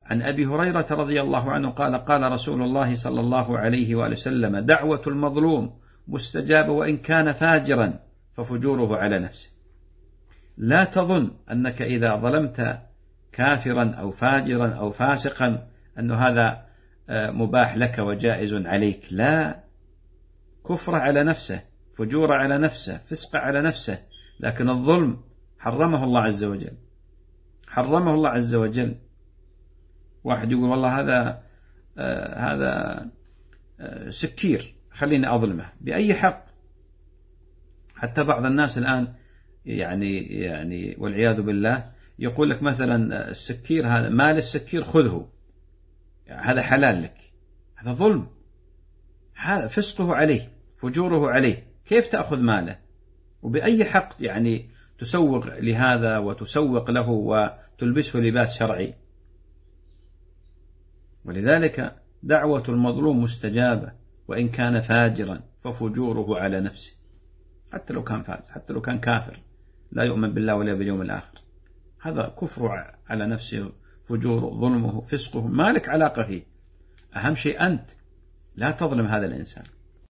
عن أبي هريرة رضي الله عنه قال قال رسول الله صلى الله عليه وآله وسلم: دعوة المظلوم مستجابة وإن كان فاجرا ففجوره على نفسه. لا تظن أنك إذا ظلمت كافرا أو فاجرا أو فاسقا أن هذا مباح لك وجائز عليك. لا، كفر على نفسه، فجور على نفسه، فسق على نفسه. لكن الظلم حرمه الله عز وجل، حرمه الله عز وجل. واحد يقول والله هذا سكير، خليني أظلمه بأي حق. حتى بعض الناس الآن يعني والعياذ بالله يقول لك مثلا السكير هذا، مال السكير خذه، هذا حلال لك. هذا ظلم، هذا فسقه عليه، فجوره عليه. كيف تأخذ ماله وبأي حق؟ يعني تسوق لهذا وتسوق له وتلبسه لباس شرعي. ولذلك دعوة المظلوم مستجابة وإن كان فاجرا ففجوره على نفسه. حتى لو كان فاجر، حتى لو كان كافر لا يؤمن بالله ولا باليوم الآخر، هذا كفر على نفسه، فجوره، ظلمه، فسقه، ما لك علاقة فيه. أهم شيء أنت لا تظلم هذا الإنسان.